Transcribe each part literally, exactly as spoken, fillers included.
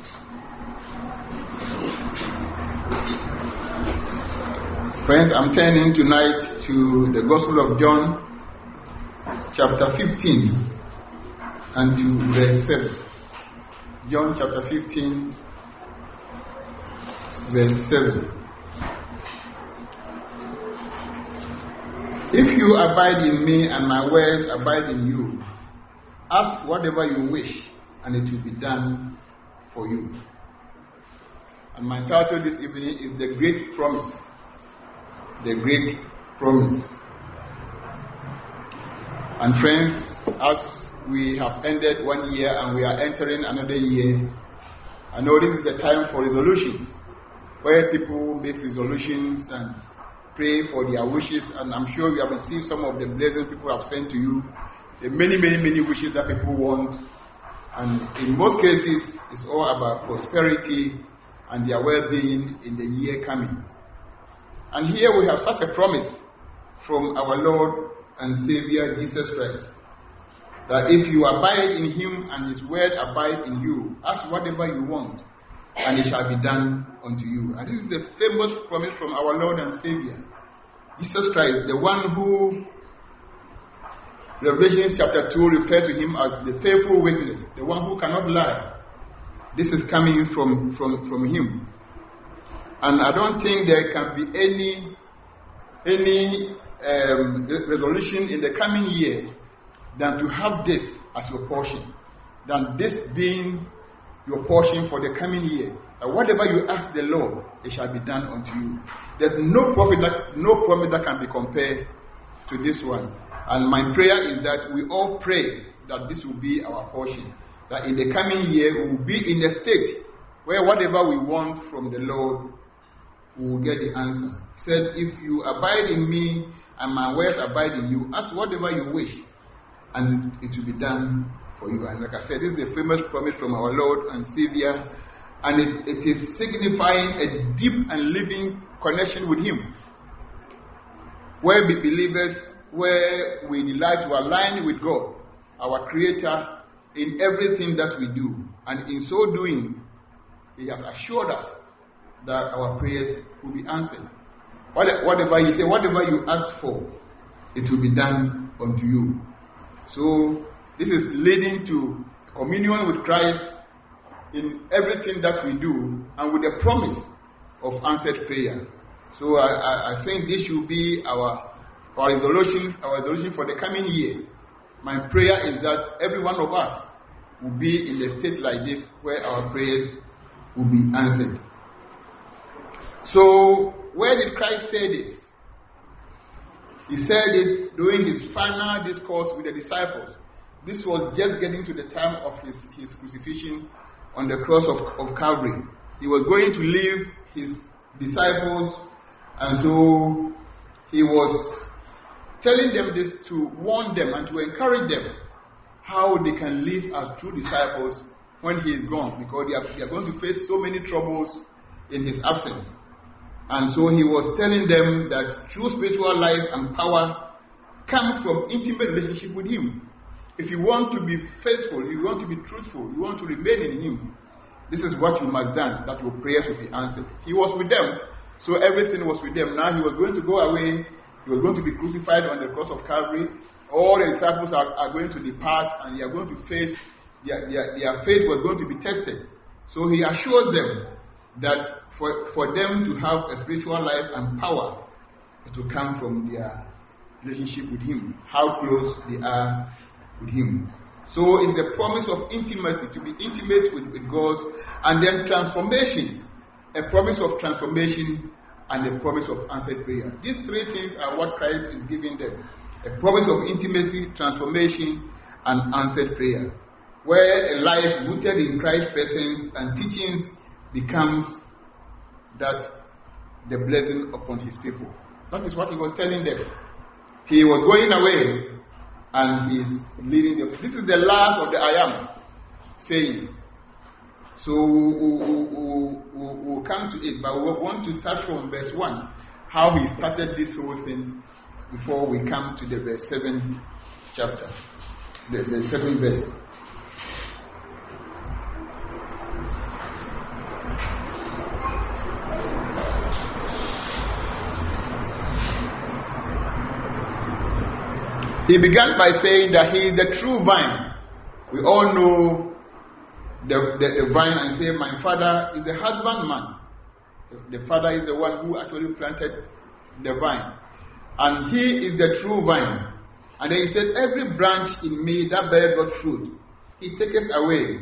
Friends, I'm turning tonight to the Gospel of John, chapter fifteen, and to verse seven. John chapter fifteen, verse seven. If you abide in me and my words abide in you, ask whatever you wish, and it will be done for you. And my title this evening is The Great Promise. The Great Promise. And friends, as we have ended one year and we are entering another year, I know this is the time for resolutions, where people make resolutions and pray for their wishes, and I'm sure you have received some of the blessings people have sent to you, the many, many, many wishes that people want, and in most cases, it's all about prosperity and their well-being in the year coming. And here we have such a promise from our Lord and Savior Jesus Christ, that if you abide in Him and His word abide in you, ask whatever you want, and it shall be done unto you. And this is the famous promise from our Lord and Savior, Jesus Christ, the one who Revelation chapter two refers to Him as the faithful witness, the one who cannot lie. This is coming from, from, from Him. And I don't think there can be any any um, resolution in the coming year than to have this as your portion, than this being your portion for the coming year. And whatever you ask the Lord, it shall be done unto you. There's no prophet that no promise that can be compared to this one. And my prayer is that we all pray that this will be our portion, that in the coming year we will be in a state where whatever we want from the Lord, we will get the answer. He said, if you abide in me and my words abide in you, ask whatever you wish, and it will be done for you. And like I said, this is a famous promise from our Lord and Savior, and it, it is signifying a deep and living connection with Him, where we believers, where we delight to align with God, our Creator, in everything that we do. And in so doing, He has assured us that our prayers will be answered. Whatever He said, whatever you ask for, it will be done unto you. So this is leading to communion with Christ in everything that we do, and with the promise of answered prayer. So I, I, I think this should be our, our resolution, our resolution for the coming year. My prayer is that every one of us will be in a state like this, where our prayers will be answered. So, where did Christ say this? He said it during His final discourse with the disciples. This was just getting to the time of His, his crucifixion on the cross of, of Calvary. He was going to leave His disciples, and so He was telling them this to warn them and to encourage them how they can live as true disciples when He is gone, because they are, they are going to face so many troubles in His absence. And so He was telling them that true spiritual life and power come from intimate relationship with Him. If you want to be faithful, you want to be truthful, you want to remain in Him, this is what you must do, that your prayers will be answered. He was with them, so everything was with them. Now He was going to go away. He was going to be crucified on the cross of Calvary. All the disciples are, are going to depart, and they are going to face, their, their, their faith was going to be tested. So He assured them that for, for them to have a spiritual life and power, it will come from their relationship with Him, how close they are with Him. So it's the promise of intimacy, to be intimate with, with God, and then transformation, a promise of transformation, and a promise of answered prayer. These three things are what Christ is giving them. A promise of intimacy, transformation, and answered prayer, where a life rooted in Christ's presence and teachings becomes that the blessing upon His people. That is what He was telling them. He was going away, and He is leading them. This is the last of the I am saying. So we'll, we'll, we'll, we'll come to it, but we want to start from verse one, how He started this whole thing, before we come to the verse seven chapter, the, the seventh verse. He began by saying that he is the true vine. We all know the, the, the vine and say, my father is the husbandman. The, the father is the one who actually planted the vine. And he is the true vine. And then he said, every branch in me that beareth not fruit, he taketh away.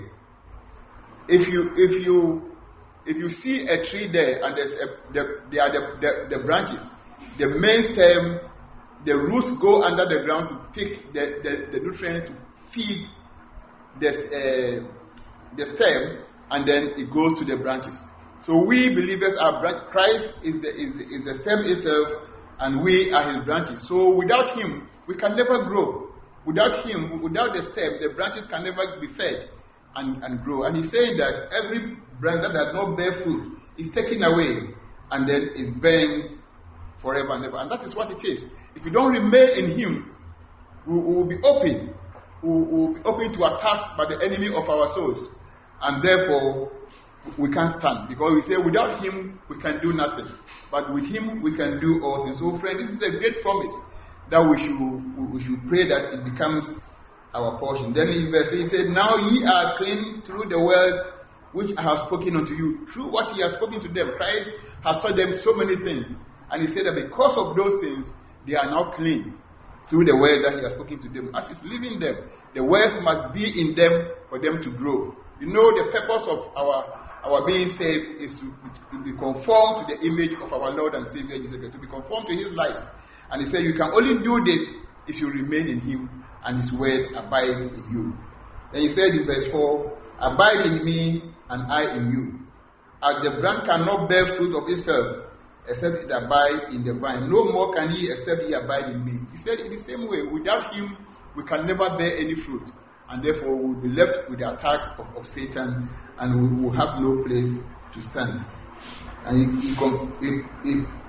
If you if you if you see a tree there and there's a, the, there are the, the, the branches, the main stem, the roots go under the ground to pick the, the, the nutrients to feed the, uh, the stem, and then it goes to the branches. So we believers are branch. Christ is the, is, the, is the stem itself, and we are his branches. So without him, we can never grow. Without him, without the stem, the branches can never be fed and, and grow. And he's saying that every branch that does not bear fruit is taken away, and then is burned forever and ever. And that is what it is. If you don't remain in him, we, we will be open. We will be open to attack by the enemy of our souls. And therefore, we can't stand. Because we say, without him, we can do nothing. But with him, we can do all things. So, friends, this is a great promise that we should, we should pray that it becomes our portion. Then in verse eight, he said, now ye are clean through the word which I have spoken unto you. Through what he has spoken to them, Christ has taught them so many things. And he said that because of those things, they are now clean through the word that he has spoken to them. As he's leaving them, the words must be in them for them to grow. You know, the purpose of our, our being saved is to, to be conformed to the image of our Lord and Savior Jesus Christ, to be conformed to his life. And he said, you can only do this if you remain in him and his word abides in you. Then he said in verse four, abide in me and I in you. As the branch cannot bear fruit of itself, except it abide in the vine, no more can ye except ye abide in me. He said in the same way, without him, we can never bear any fruit. And therefore, we will be left with the attack of, of Satan, and we will have no place to stand. And he, he, he, he,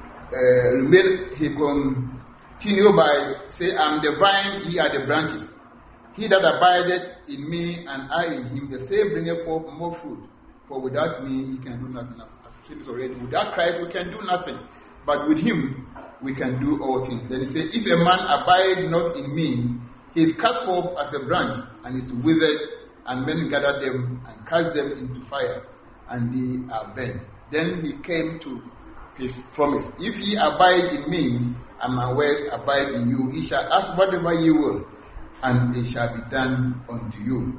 uh, remain, he continue by say, I am the vine, ye are the branches. He that abideth in me, and I in him, the same bringeth forth more fruit. For without me, he can do nothing. Already. Without Christ, we can do nothing. But with him, we can do all things. Then he said, if a man abide not in me, he is cast forth as a branch, and is withered, and men gather them and cast them into fire, and they are burnt. Then he came to his promise. If ye abide in me, and my words abide in you, ye shall ask whatever ye will, and it shall be done unto you.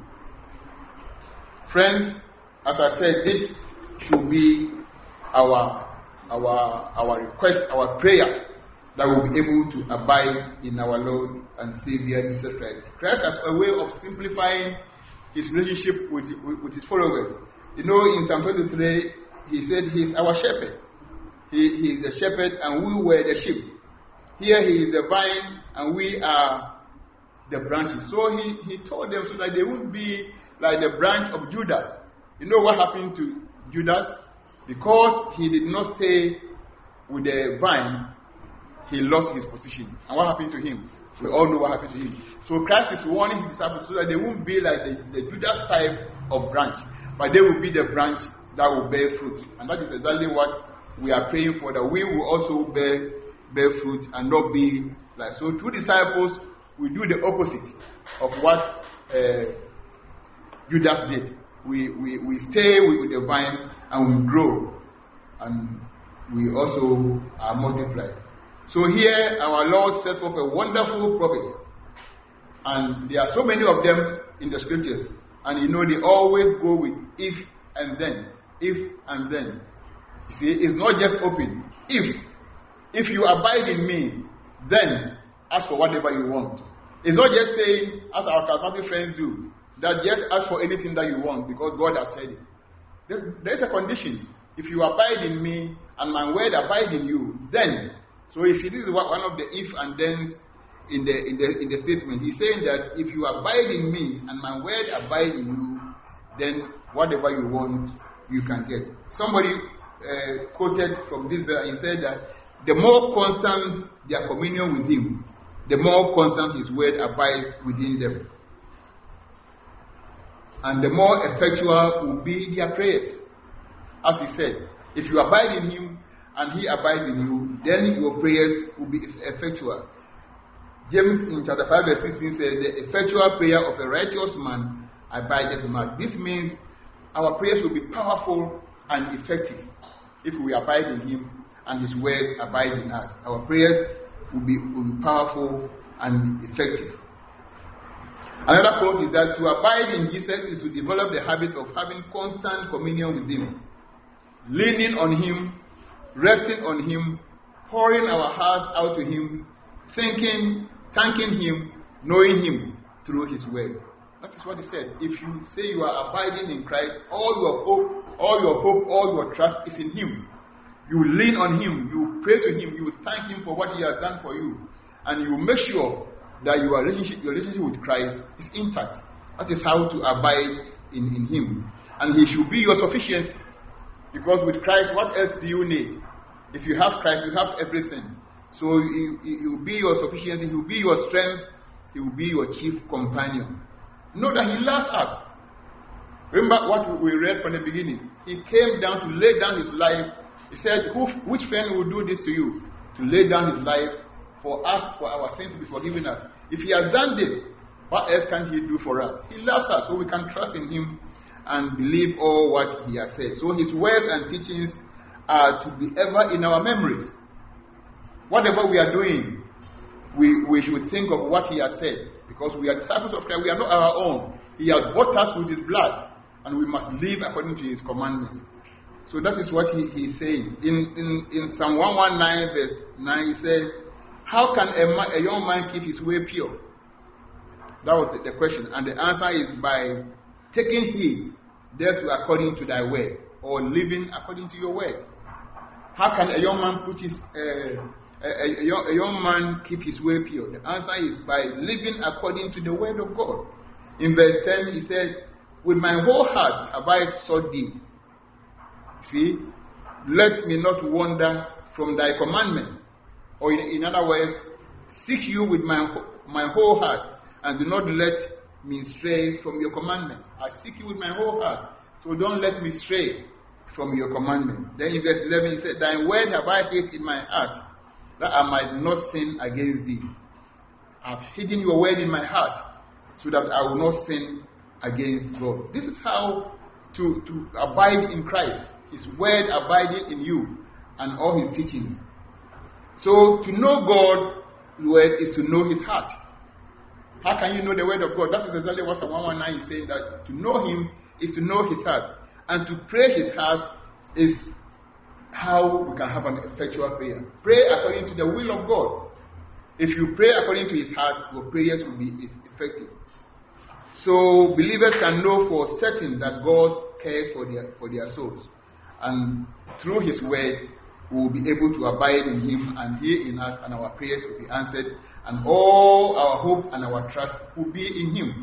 Friends, as I said, this should be our our our request, our prayer, that we'll be able to abide in our Lord and Savior Jesus Christ. Christ has a way of simplifying his relationship with, with, with his followers. You know, in Psalm twenty-three, he said he is our shepherd. He, he is the shepherd and we were the sheep. Here he is the vine and we are the branches. So he, he told them so that they wouldn't be like the branch of Judas. You know what happened to Judas? Because he did not stay with the vine, he lost his position. And what happened to him? We all know what happened to him. So Christ is warning his disciples so that they won't be like the, the Judas type of branch, but they will be the branch that will bear fruit. And that is exactly what we are praying for, that we will also bear, bear fruit and not be like. So two disciples will do the opposite of what uh, Judas did. We, we, we stay with, with the vine and we grow, and we also are multiplied. So here our Lord set forth a wonderful promise, and there are so many of them in the scriptures, and you know they always go with if and then, if and then. You see, it's not just open. If, if you abide in me, then ask for whatever you want. It's not just saying, as our charismatic friends do, that just ask for anything that you want because God has said it. There, there is a condition. If you abide in me and my word abide in you, then. So you see, this is what one of the if and then in the in the in the statement. He's saying that if you abide in me and my word abide in you, then whatever you want, you can get. Somebody uh, quoted from this verse and said that the more constant their communion with him, the more constant his word abides within them. And the more effectual will be their prayers. As he said, if you abide in him and he abides in you, then your prayers will be effectual. James in chapter five verse sixteen says, the effectual prayer of a righteous man abideth much. This means our prayers will be powerful and effective if we abide in him and his word abide in us. Our prayers will be, will be powerful and effective. Another quote is that to abide in Jesus is to develop the habit of having constant communion with him, leaning on him, resting on him, pouring our hearts out to him, thinking, thanking him, knowing him through his word. That is what he said. If you say you are abiding in Christ, all your hope, all your hope, all your trust is in him. You lean on him, you pray to him, you thank him for what he has done for you, and you make sure that your relationship, your relationship with Christ is intact. That is how to abide in, in him. And he should be your sufficiency. Because with Christ, what else do you need? If you have Christ, you have everything. So he, he will be your sufficiency, he will be your strength, he will be your chief companion. Know that he loves us. Remember what we read from the beginning. He came down to lay down his life. He said, Who, which friend will do this to you? To lay down his life for us, for our sins to be forgiven us. If he has done this, what else can he do for us? He loves us, so we can trust in him and believe all what he has said. So his words and teachings are to be ever in our memories. Whatever we are doing, we, we should think of what he has said. Because we are disciples of Christ, we are not our own. He has bought us with his blood, and we must live according to his commandments. So that is what he, he is saying. In, in, in Psalm one nineteen verse nine, he says, how can a, man, a young man keep his way pure? That was the, the question. And the answer is by taking heed thereto according to thy word, or living according to your word. How can a young man put his uh, a, a, a, young, a young man keep his way pure? The answer is by living according to the word of God. In verse ten, he said, with my whole heart have I sought thee. See, let me not wander from thy commandments. Or in, in other words, seek you with my, my whole heart, and do not let me stray from your commandments. I seek you with my whole heart, so don't let me stray from your commandments. Then in verse eleven, he said, thy word have I hid in my heart, that I might not sin against thee. I have hidden your word in my heart, so that I will not sin against God. This is how to, to abide in Christ. His word abiding in you, and all his teachings. So to know God's word is to know his heart. How can you know the word of God? That is exactly what Psalm one nineteen is saying, that to know him is to know his heart. And to pray his heart is how we can have an effectual prayer. Pray according to the will of God. If you pray according to his heart, your prayers will be effective. So believers can know for certain that God cares for their, for their souls. And through his word, we will be able to abide in him, and he in us, and our prayers will be answered, and all our hope and our trust will be in him.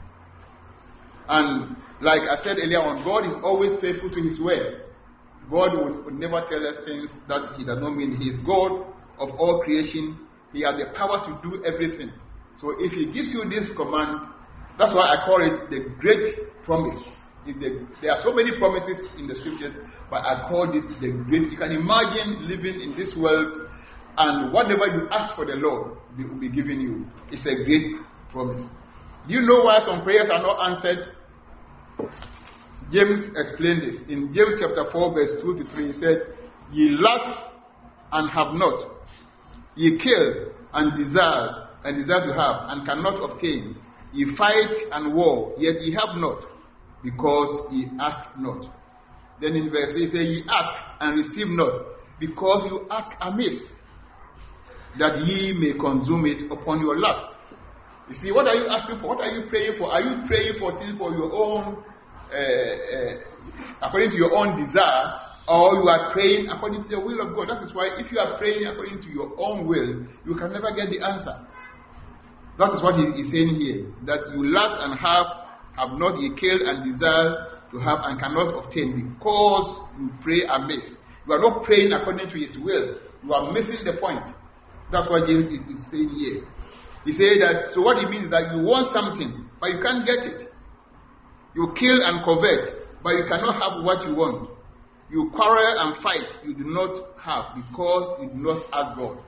And like I said earlier on, God is always faithful to his word. God would, would never tell us things that he does not mean. He is God of all creation. He has the power to do everything. So if he gives you this command, that's why I call it the great promise. If the, there are so many promises in the scriptures, but I call this the great. You can imagine living in this world, and whatever you ask for the Lord will be given you. It's a great promise. Do you know why some prayers are not answered? James explained this. In James chapter four, verse two to three, he said, ye lack and have not. Ye kill and desire, and desire to have, and cannot obtain. Ye fight and war, yet ye have not, because ye ask not. Then in verse three, he says, ye ask and receive not, because you ask amiss, that ye may consume it upon your lust. You see, what are you asking for? What are you praying for? Are you praying for things for your own, uh, uh, according to your own desire, or you are praying according to the will of God? That is why if you are praying according to your own will, you can never get the answer. That is what he is saying here, that you lack and have, have not ye killed and desire to have and cannot obtain, because you pray amiss. You are not praying according to his will. You are missing the point. That's what James is, is saying here. He said that, so what it means is that you want something, but you can't get it. You kill and covet, but you cannot have what you want. You quarrel and fight, you do not have, because you do not ask God.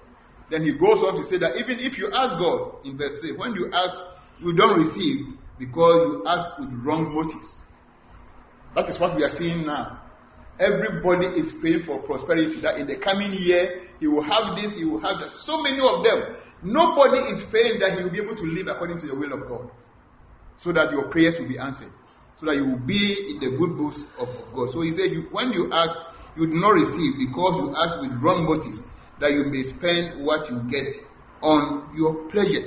Then he goes on to say that even if you ask God, in verse three, when you ask, you don't receive because you ask with wrong motives. That is what we are seeing now. Everybody is praying for prosperity, that in the coming year, he will have this, he will have that. So many of them. Nobody is praying that he will be able to live according to the will of God, so that your prayers will be answered, so that you will be in the good books of God. So he said, you, when you ask, you do not receive because you ask with wrong motives, that you may spend what you get on your pleasures.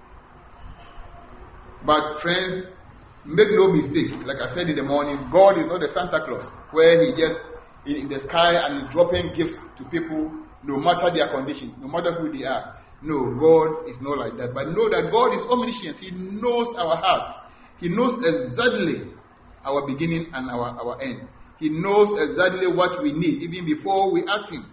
But friends, make no mistake, like I said in the morning, God is not a Santa Claus, where he just in the sky and is dropping gifts to people no matter their condition, no matter who they are. No, God is not like that. But know that God is omniscient. He knows our heart. He knows exactly our beginning and our, our end. He knows exactly what we need, even before we ask him.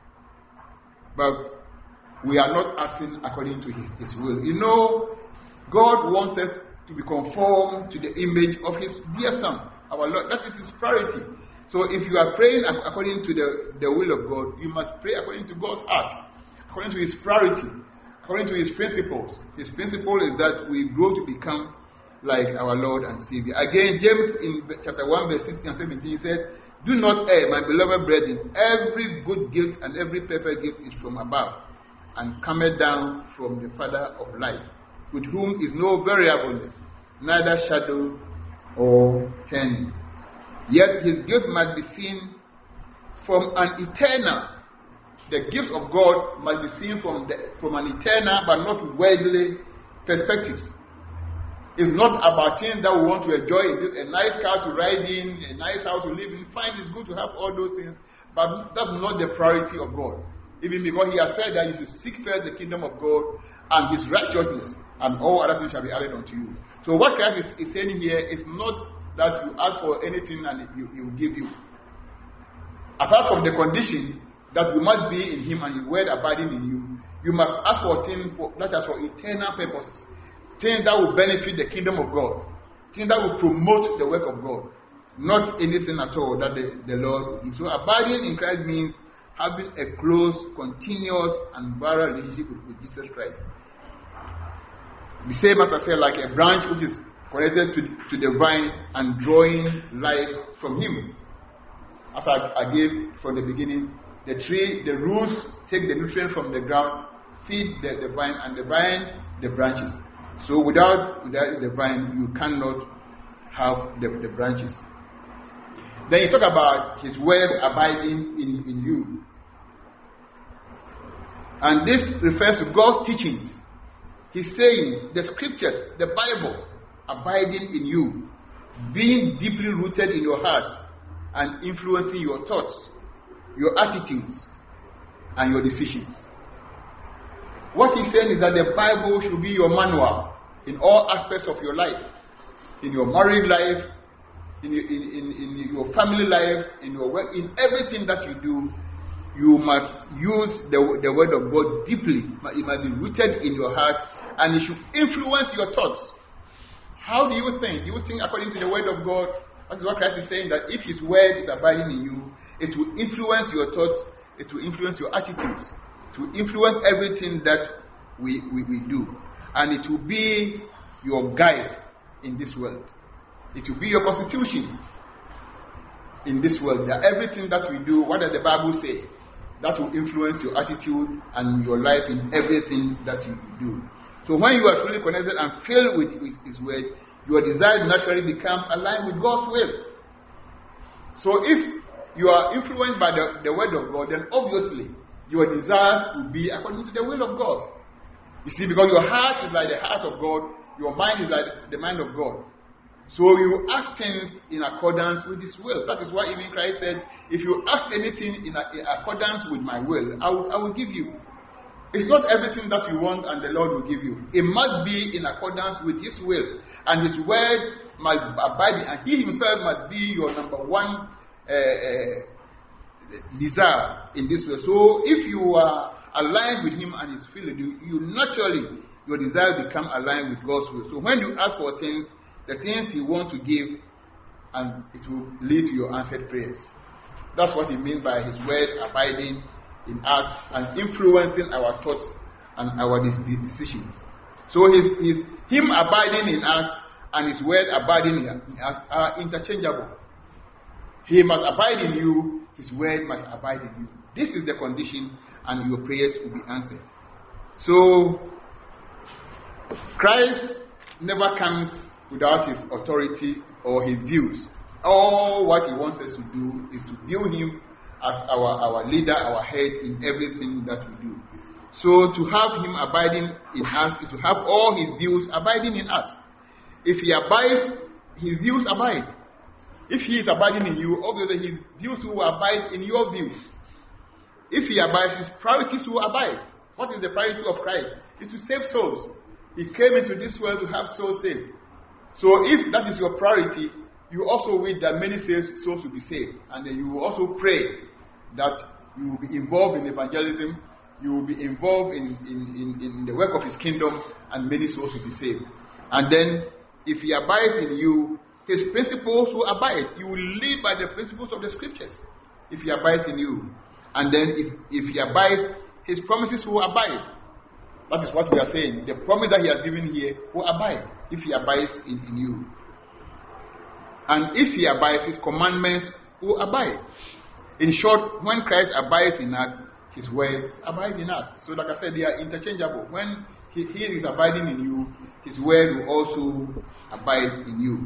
But we are not asking according to his, his will. You know, God wants us to be conformed to the image of his dear Son, our Lord. That is his priority. So if you are praying according to the, the will of God, you must pray according to God's heart, according to his priority, according to his principles. His principle is that we grow to become like our Lord and Savior. Again, James in chapter one, verse sixteen and seventeen says, do not err, my beloved brethren. Every good gift and every perfect gift is from above, and cometh down from the Father of life, with whom is no variableness, neither shadow or turning. Yet his gift must be seen from an eternal. The gift of God must be seen from the, from an eternal but not worldly perspectives. It's not about things that we want to enjoy. It's a nice car to ride in, a nice house to live in. Fine, it's good to have all those things, but that's not the priority of God. Even because he has said that you should seek first the kingdom of God and his righteousness, and all other things shall be added unto you. So what Christ is, is saying here is not that you ask for anything and he, he will give you. Apart from the condition that you must be in him and his word abiding in you, you must ask for things for, that are for eternal purposes. Things that will benefit the kingdom of God. Things that will promote the work of God. Not anything at all that the, the Lord will give. So abiding in Christ means having a close, continuous, and viral relationship with, with Jesus Christ. The same as I said, like a branch which is connected to, to the vine and drawing life from him. As I, I gave from the beginning, the tree, the roots take the nutrient from the ground, feed the, the vine, and the vine, the branches. So without, without the vine, you cannot have the, the branches. Then you talk about his word abiding in, in you. And this refers to God's teachings, his sayings, the scriptures, the Bible, abiding in you, being deeply rooted in your heart and influencing your thoughts, your attitudes, and your decisions. What he's saying is that the Bible should be your manual in all aspects of your life, in your married life, in your, in, in, in your family life, in your work, in everything that you do. You must use the, the word of God deeply. It must be rooted in your heart, and it should influence your thoughts. How do you think? You think according to the word of God. That is what Christ is saying, that if his word is abiding in you, it will influence your thoughts, it will influence your attitudes, it will influence everything that we, we, we do. And it will be your guide in this world. It will be your constitution in this world. That everything that we do, what does the Bible say? That will influence your attitude and your life in everything that you do. So when you are truly connected and filled with his word, your desires naturally become aligned with God's will. So if you are influenced by the, the word of God, then obviously your desires will be according to the will of God. You see, because your heart is like the heart of God, your mind is like the mind of God. So you ask things in accordance with his will. That is why even Christ said, if you ask anything in, a, in accordance with my will, I will, I will give you. It's not everything that you want and the Lord will give you. It must be in accordance with his will. And his word must abide in, and he himself must be your number one uh, uh, desire in this way. So if you are aligned with him and his will, you, you naturally, your desire become aligned with God's will. So when you ask for things, the things he wants to give, and it will lead to your answered prayers. That's what he means by his word abiding in us and influencing our thoughts and our decisions. So his, his, him abiding in us and his word abiding in us are interchangeable. He must abide in you, his word must abide in you. This is the condition, and your prayers will be answered. So, Christ never comes without his authority or his views. All what he wants us to do is to view him as our, our leader, our head in everything that we do. So to have him abiding in us is to have all his views abiding in us. If he abides, his views abide. If he is abiding in you, obviously his views will abide in your views. If he abides, his priorities will abide. What is the priority of Christ? It's to save souls. He came into this world to have souls saved. So if that is your priority, you also wish that many souls will be saved. And then you will also pray that you will be involved in evangelism, you will be involved in, in, in, in the work of his kingdom, and many souls will be saved. And then, if he abides in you, his principles will abide. You will live by the principles of the scriptures if he abides in you. And then, if, if he abides, his promises will abide. That is what we are saying. The promise that he has given here will abide if he abides in, in you. And if he abides, his commandments will abide. In short, when Christ abides in us, his words abide in us. So like I said, they are interchangeable. When he, he is abiding in you, his word will also abide in you.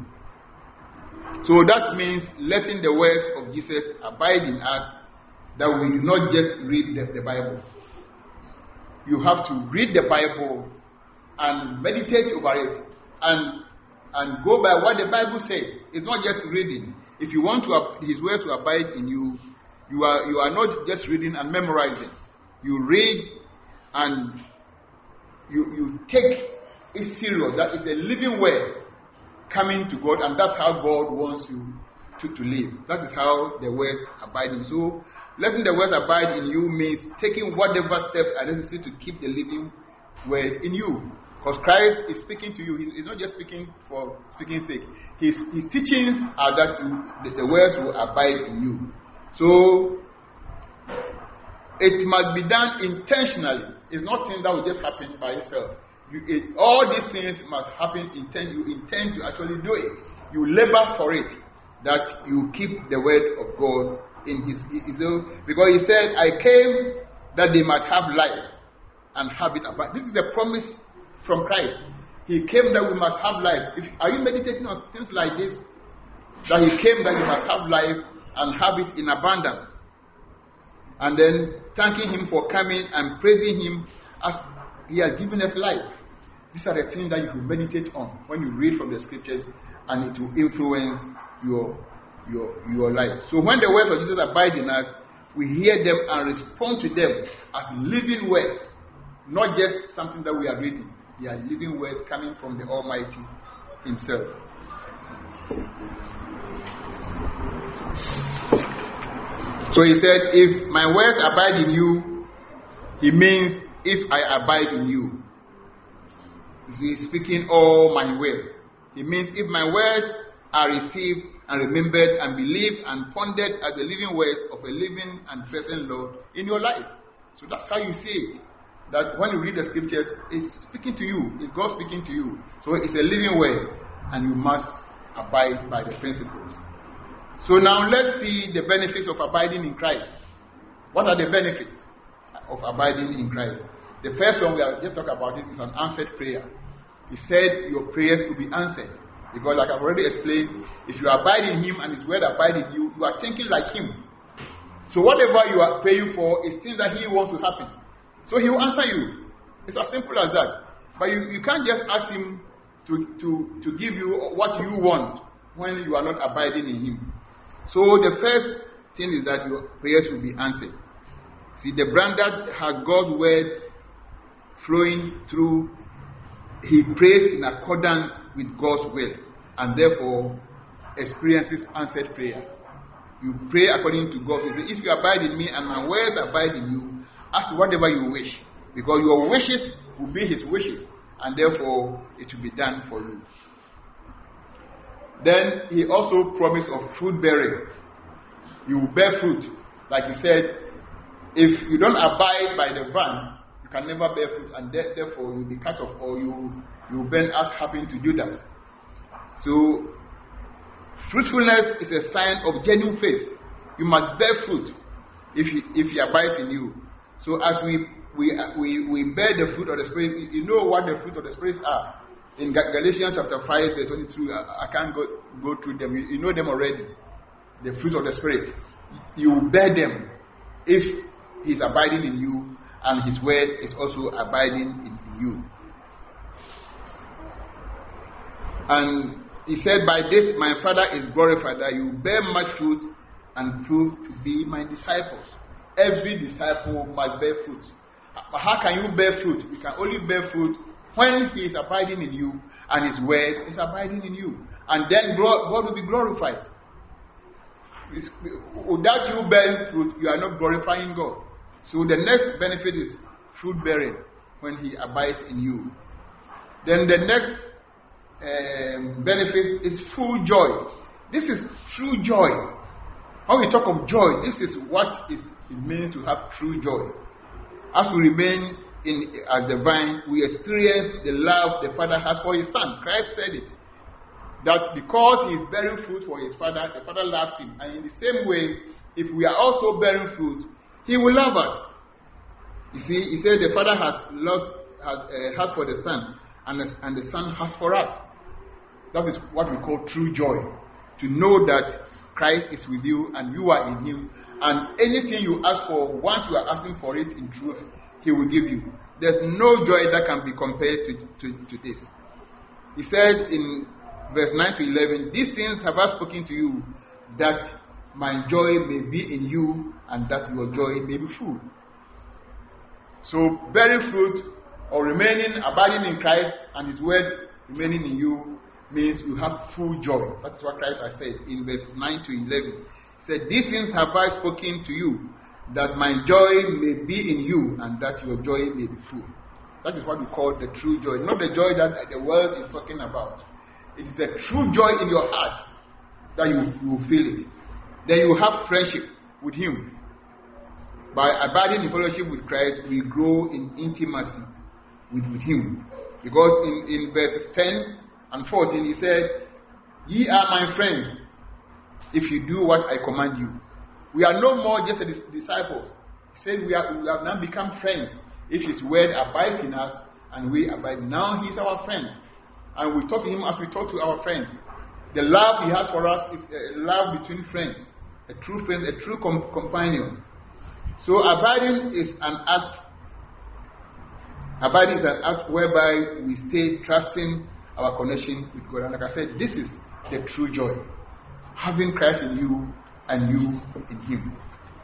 So that means letting the words of Jesus abide in us, that we do not just read the, the Bible. You have to read the Bible and meditate over it and and go by what the Bible says. It's not just reading. If you want to his words to abide in you, you are you are not just reading and memorizing. You read and you you take it serious. That is a living word coming to God, and that's how God wants you to, to live. That is how the words abide in. So letting the words abide in you means taking whatever steps are necessary to keep the living word in you. Because Christ is speaking to you. He's not just speaking for speaking sake. His, his teachings are that you, the, the words will abide in you. So it must be done intentionally. It's not things that will just happen by itself. You, it, all these things must happen intent. You intend to actually do it. You labor for it. That you keep the word of God in his, his own. Because he said, I came that they might have life and have it abide. This is a promise from Christ. He came that we must have life. If, are you meditating on things like this? That he came that you must have life and have it in abundance. And then thanking him for coming and praising him as he has given us life. These are the things that you will meditate on when you read from the scriptures, and it will influence your your your life. So when the words of Jesus abide in us, we hear them and respond to them as living words, not just something that we are reading. They are living words coming from the Almighty himself. So he said, if my words abide in you, he means if I abide in you. He is speaking all my words. He means if my words are received and remembered and believed and pondered as the living words of a living and present Lord in your life. So that's how you see it. That when you read the scriptures, it's speaking to you. It's God speaking to you. So it's a living word, and you must abide by the principles. So now let's see the benefits of abiding in Christ. What are the benefits of abiding in Christ? The first one we have just talked about it is an answered prayer. He said your prayers will be answered. Because like I've already explained, if you abide in him and his word abide in you, you are thinking like him. So whatever you are praying for is things that he wants to happen. So he will answer you. It's as simple as that. But you, you can't just ask him to, to, to give you what you want when you are not abiding in him. So the first thing is that your prayers will be answered. See, the brand that has God's word flowing through, he prays in accordance with God's will, and therefore experiences answered prayer. You pray according to God's will. If you abide in me and my words abide in you, ask whatever you wish, because your wishes will be his wishes, and therefore it will be done for you. Then he also promised of fruit bearing. You will bear fruit. Like he said, If you don't abide by the vine, you can never bear fruit, and therefore you will be cut off, or you you burn as happened to Judas. So fruitfulness is a sign of genuine faith. You must bear fruit if you, if he abides in you. So as we we we we bear the fruit of the Spirit, you know what the fruit of the Spirit are. In Galatians chapter five, verse twenty-two, I, I can't go go through them. You, you know them already. The fruit of the Spirit. You bear them if he is abiding in you, and his word is also abiding in, in you. And he said, by this my Father is glorified, that you bear much fruit and prove to be my disciples. Every disciple must bear fruit. How can you bear fruit? You can only bear fruit when he is abiding in you and his word is abiding in you. And then God will be glorified. Without you bearing fruit, you are not glorifying God. So the next benefit is fruit bearing when he abides in you. Then the next um, benefit is full joy. This is true joy. When we talk of joy, this is what is, it means to have true joy. As we remain in as the vine, we experience the love the Father has for his Son. Christ said it, that because he is bearing fruit for his Father, the Father loves him. And in the same way, if we are also bearing fruit, he will love us. You see, he said the Father has lost, has, uh, has for the Son, and the, and the Son has for us. That is what we call true joy. To know that Christ is with you and you are in him, and anything you ask for, once you are asking for it in truth, he will give you. There's no joy that can be compared to, to, to this. He said in verse nine to eleven, these things have I spoken to you, that my joy may be in you, and that your joy may be full. So bearing fruit, or remaining, abiding in Christ, and his word remaining in you, means you have full joy. That's what Christ has said in verse nine to eleven. He said, these things have I spoken to you, that my joy may be in you, and that your joy may be full. That is what we call the true joy. Not the joy that the world is talking about. It is a true joy in your heart that you, you will feel it. Then you have friendship with him. By abiding in fellowship with Christ, we grow in intimacy with, with him. Because in, in verses ten and fourteen, he said, ye are my friends if you do what I command you. We are no more just disciples. He said we, are, we have now become friends. If his word abides in us and we abide, now he is our friend. And we talk to him as we talk to our friends. The love he has for us is a love between friends. A true friend, a true com- companion. So abiding is an act. Abiding is an act whereby we stay trusting our connection with God. And like I said, this is the true joy. Having Christ in you and you in him.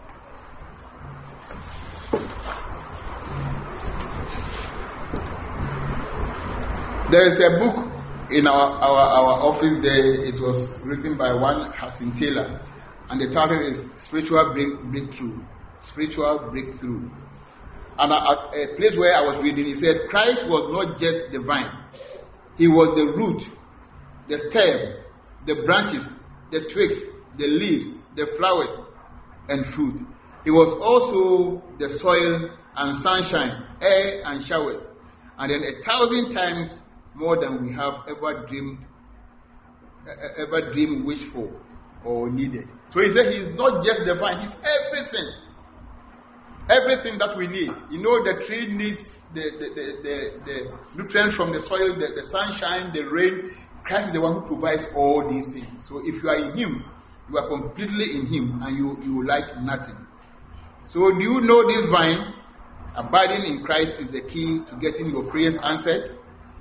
There is a book in our, our, our office there. It was written by one Hassan Taylor, and the title is Spiritual Break, Breakthrough. Spiritual Breakthrough. And at a place where I was reading, he said, Christ was not just the vine. He was the root, the stem, the branches, the twigs, the leaves, the flowers, and fruit. He was also the soil and sunshine, air and showers, and then a thousand times more than we have ever dreamed, ever dreamed, wished for, or needed. So he said he's not just the vine, he's everything. Everything that we need. You know, the tree needs the, the, the, the, the nutrients from the soil, the, the sunshine, the rain. Christ is the one who provides all these things. So if you are in him, you are completely in him, and you, you lack nothing. So do you know this vine? Abiding in Christ is the key to getting your prayers answered,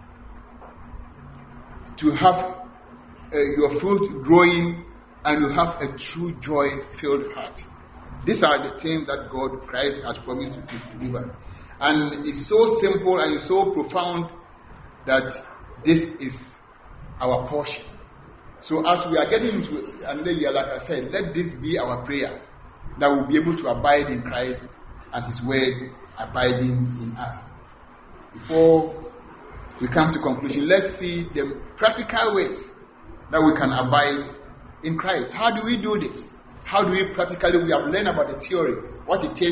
to have uh, your fruit growing, and you have a true joy-filled heart. These are the things that God, Christ, has promised to, to deliver. And it's so simple and it's so profound that this is our portion. So as we are getting into another year, like I said, let this be our prayer, that we'll be able to abide in Christ and his word abiding in us. Before we come to conclusion, let's see the practical ways that we can abide in Christ. How do we do this? How do we practically, we have learned about the theory, what it takes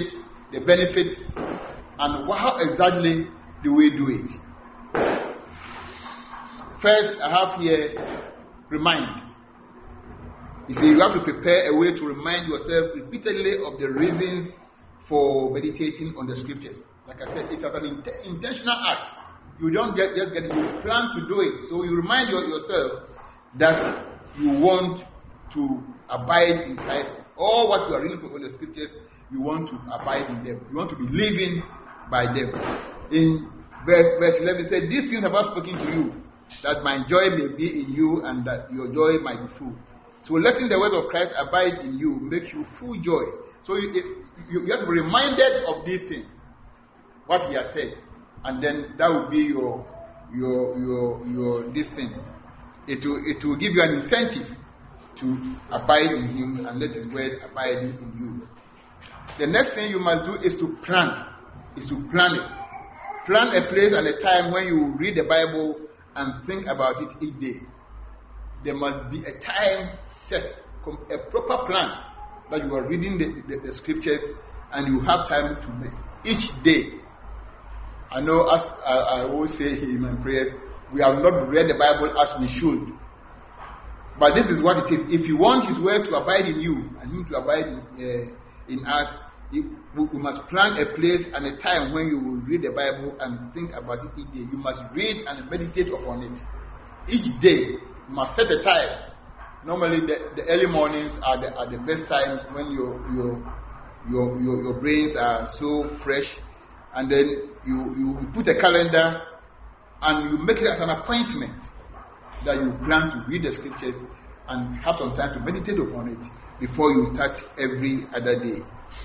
the benefit, and how exactly do we do it. First, I have here remind. You see, you have to prepare a way to remind yourself repeatedly of the reasons for meditating on the scriptures. Like I said, it's an int- intentional act. You don't get, just get it, you plan to do it. So you remind yourself that you want to abide in Christ. All what you are reading from the scriptures, you want to abide in them. You want to be living by them. In verse, verse eleven, it said, "These things have I spoken to you, that my joy may be in you, and that your joy might be full." So letting the word of Christ abide in you makes you full joy. So you, you, you have to be reminded of these things, what he has said, and then that will be your your your your this thing. It will it will give you an incentive to abide in him and let his word abide in you. The next thing you must do is to plan. Is to plan it. Plan a place and a time when you read the Bible and think about it each day. There must be a time set, a proper plan that you are reading the, the, the scriptures and you have time to make each day. I know, as I, I always say in my prayers, we have not read the Bible as we should. But this is what it is. If you want his word to abide in you and him to abide in, uh, in us, we, we must plan a place and a time when you will read the Bible and think about it each day. You must read and meditate upon it. Each day, you must set a time. Normally, the, the early mornings are the, are the best times when your your your your, your brains are so fresh. And then you, you put a calendar and you make it as an appointment that you plan to read the scriptures and have some time to meditate upon it before you start every other day.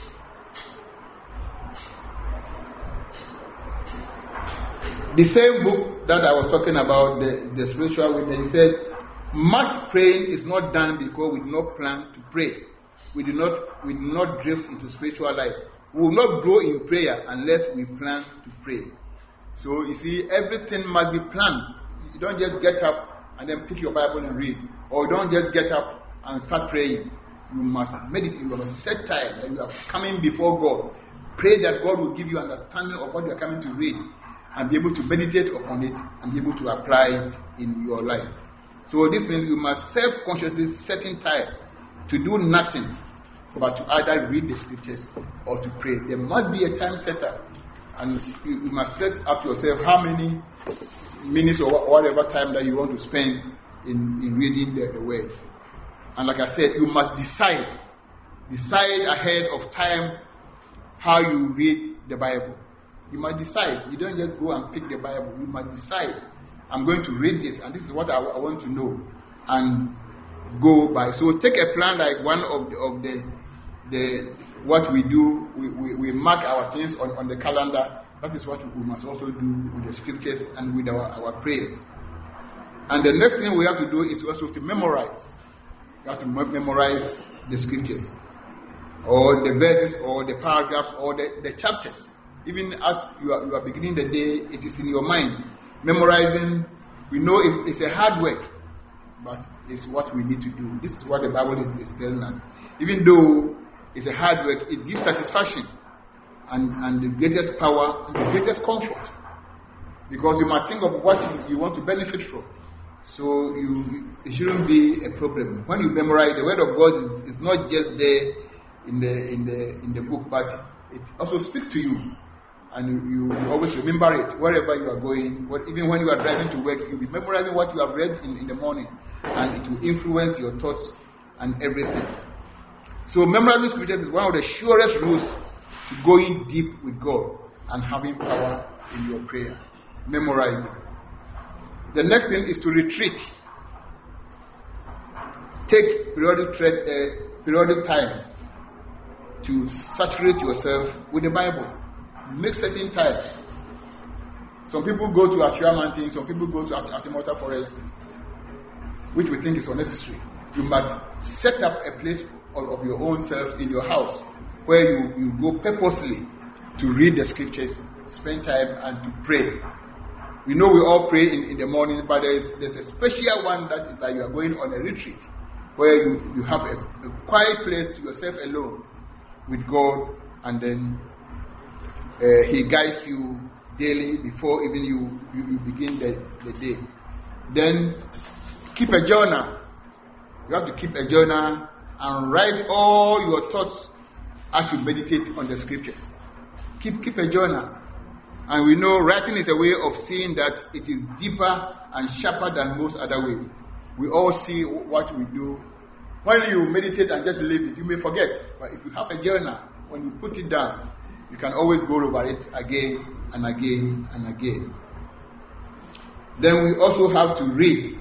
The same book that I was talking about, the, the spiritual witness, said, much praying is not done because we do not plan to pray. We do not we do not drift into spiritual life. We will not grow in prayer unless we plan to pray. So you see, everything must be planned. You don't just get up and then pick your Bible and read. Or you don't just get up and start praying. You must meditate. You must set time that you are coming before God. Pray that God will give you understanding of what you are coming to read and be able to meditate upon it and be able to apply it in your life. So this means you must self-consciously set in time to do nothing but to either read the scriptures or to pray. There must be a time setter, and you must set up yourself how many minutes or whatever time that you want to spend in, in reading the, the word. And like I said, you must decide decide ahead of time how you read the Bible. You must decide. You don't just go and pick the Bible. You must decide, I'm going to read this, and this is what I, I want to know, and go by. So take a plan like one of the, of the the what we do. We, we, we mark our things on, on the calendar. That is what we must also do with the scriptures and with our, our prayers. And the next thing we have to do is also to memorize. You have to memorize the scriptures, or the verses, or the paragraphs, or the, the chapters. Even as you are, you are beginning the day, it is in your mind. Memorizing, we know it's, it's a hard work, but it's what we need to do. This is what the Bible is, is telling us. Even though it's a hard work, it gives satisfaction and, and the greatest power and the greatest comfort. Because you might think of what you, you want to benefit from. So you, it shouldn't be a problem. When you memorize, the word of God is, is not just there in the in the in the book, but it also speaks to you. And you, you always remember it wherever you are going. What, even when you are driving to work, you'll be memorizing what you have read in, in the morning. And it will influence your thoughts and everything. So memorizing scriptures is one of the surest routes to going deep with God and having power in your prayer. Memorizing. The next thing is to retreat. Take periodic, uh, periodic times to saturate yourself with the Bible. Make certain times. Some people go to Achua Mountain, some people go to Atimota Forest, which we think is unnecessary. You must set up a place of, of your own self in your house where you, you go purposely to read the scriptures, spend time, and to pray. We know we all pray in, in the morning, but there's, there's a special one that is like you are going on a retreat where you, you have a, a quiet place to yourself alone with God, and then uh, He guides you daily before even you, you, you begin the, the day. Then keep a journal. You have to keep a journal and write all your thoughts as you meditate on the scriptures. Keep keep a journal. And we know writing is a way of seeing that it is deeper and sharper than most other ways. We all see what we do. When you meditate and just leave it, you may forget. But if you have a journal, when you put it down, you can always go over it again and again and again. Then we also have to read.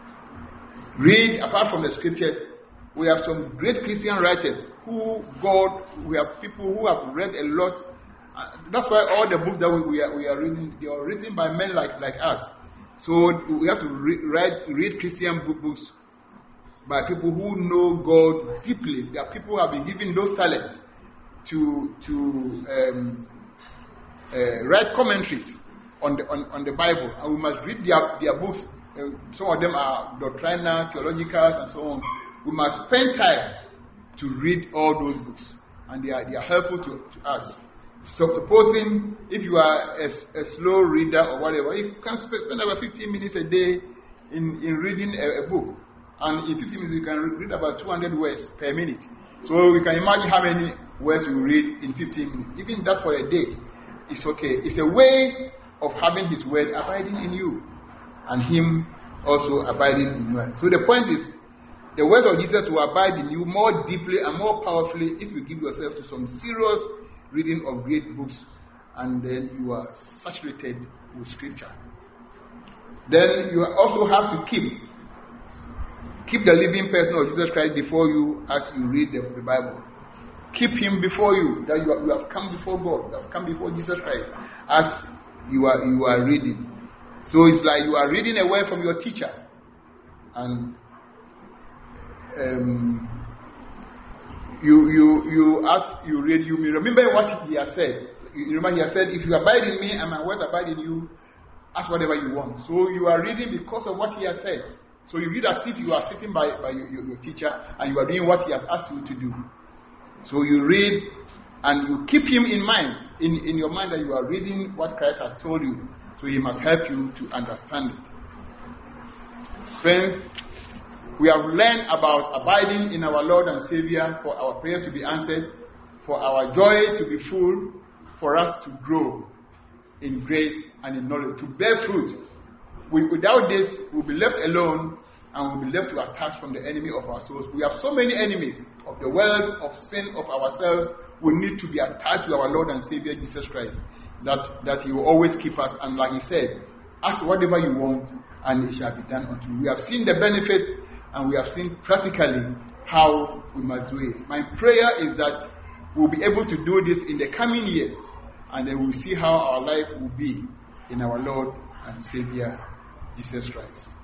Read, apart from the scriptures, we have some great Christian writers who God, we have people who have read a lot. Uh, that's why all the books that we, we, are, we are reading, they are written by men like, like us. So we have to re- write, read Christian book, books by people who know God deeply. There are people who have been given those talents to to um, uh, write commentaries on the on, on the Bible, and we must read their their books. Uh, some of them are doctrinal, theological, and so on. We must spend time to read all those books, and they are they are helpful to, to us. So supposing if you are a, a slow reader or whatever, you can spend about fifteen minutes a day in, in reading a, a book. And in fifteen minutes you can read about two hundred words per minute. So you can imagine how many words you read in fifteen minutes. Even that for a day, it's okay. It's a way of having His word abiding in you, and Him also abiding in you. So the point is, the words of Jesus will abide in you more deeply and more powerfully if you give yourself to some serious reading of great books, and then you are saturated with scripture. Then you also have to keep keep the living person of Jesus Christ before you as you read the, the Bible. Keep Him before you, that you, are, you have come before God, you have come before Jesus Christ as you are you are reading. So it's like you are reading a word from your teacher, and um, You you you ask you read you may remember what He has said. You remember He has said, if you abide in me and my words abide in you, ask whatever you want. So you are reading because of what He has said. So you read as if you are sitting by, by your, your, your teacher and you are doing what He has asked you to do. So you read and you keep Him in mind, in, in your mind that you are reading what Christ has told you. So He must help you to understand it. Friends, we have learned about abiding in our Lord and Savior for our prayers to be answered, for our joy to be full, for us to grow in grace and in knowledge, to bear fruit. We, without this, we'll be left alone and we'll be left to attack from the enemy of our souls. We have so many enemies of the world, of sin, of ourselves. We need to be attached to our Lord and Savior Jesus Christ, that, that He will always keep us. And like He said, ask whatever you want and it shall be done unto you. We have seen the benefits, and we have seen practically how we must do it. My prayer is that we'll be able to do this in the coming years, and then we'll see how our life will be in our Lord and Savior, Jesus Christ.